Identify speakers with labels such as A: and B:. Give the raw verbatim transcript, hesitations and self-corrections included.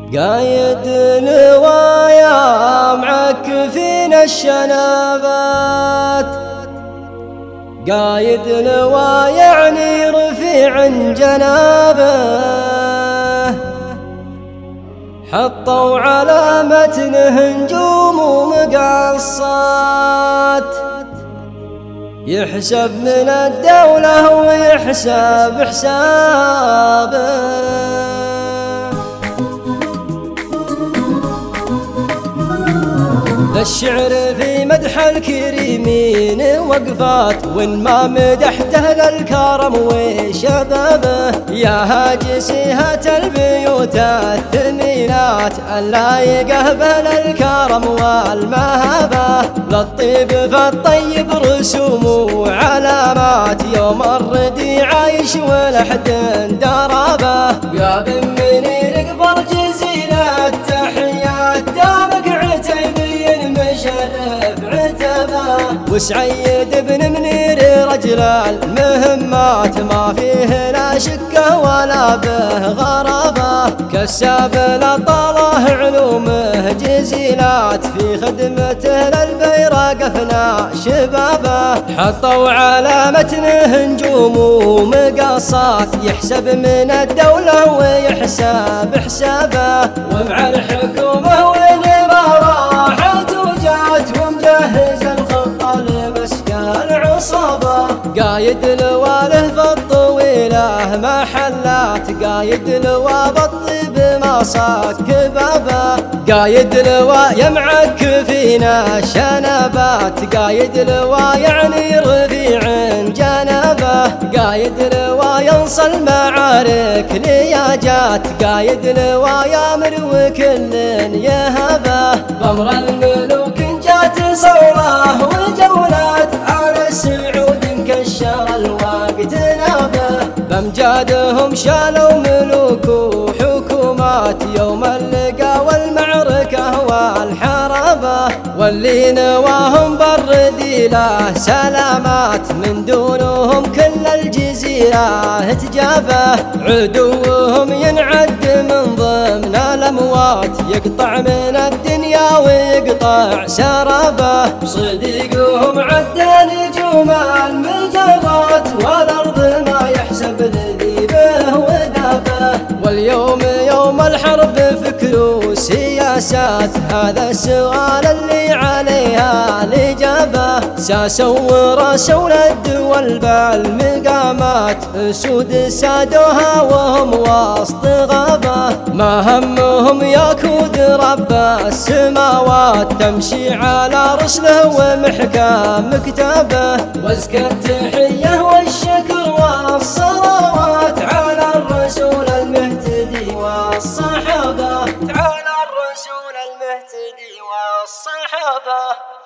A: قايد لوايا معكفين الشنابات، قايد لوايا يعني رفيع جنابه، حطوا على متنه نجوم ومقصات، يحسب من الدولة ويحسب حسابه. الشعر في مدح الكريمين وقفات، وإن ما مدحته للكرم وشبابه. يا هاجسيهة البيوت الثمينات اللايقة بين الكرم والمهابة، للطيب فالطيب رسوم وعلامات، يوم الردي عايش ولحد درابه. يا بن منير اقبل جزيلة التحيات، دامك عتيبي مشرف عتبه، وسعيد بن منير رجل المهمات، ما فيه لا شكه ولا به غرابه. كساب لطاله علومه جزيلات، في خدمته للبيرق افنى شبابه. حطوا على متنه نجوم ومقصات، يحسب من الدولة ويحسب حسابه. ومع الحكومة وين ما راحت وجات، ومجهز الخطة لمسك العصابة. قايد لواله في الطويلة محلات، قايد لوا بالطيب ما صاك بابه. قايد لوا يمعكفينا شنبات، قايد لوا يعني رفيع جنبه. قايد لوا ينصى المعارك لياجات، قايد لوا يامر وكل يهبه. بمر الملوك جات صوره وجولات، على السعود مكشر الوقت نابه. بامجادهم شالوا ملوك وحكومات، يوم اللقا والمعركة والحربة. واللي نواهم بالرذيلة سلامات، من دونهم كل الجزيرة تجابه. عدوهم ينعد من ضمن الأموات، يقطع من الدنيا ويقطع سرابه. صديقهم عد نجوم المجرات، والأرض ما يحسب ذيبه ودابه. واليوم يوم الحرب فكر وسياسات، هذا السؤال اللي عليها الإجابة. ساسوا ورسوا الدول بالمقامات، أسود سادوها وهم وسط غابة. ما همهم ياكود رب السماوات، تمشي على رسله ومحكم كتابه. وازكى التحية والشكر والصلوات على الرسول المهتدي والصحابة، على الرسول المهتدي والصحابة.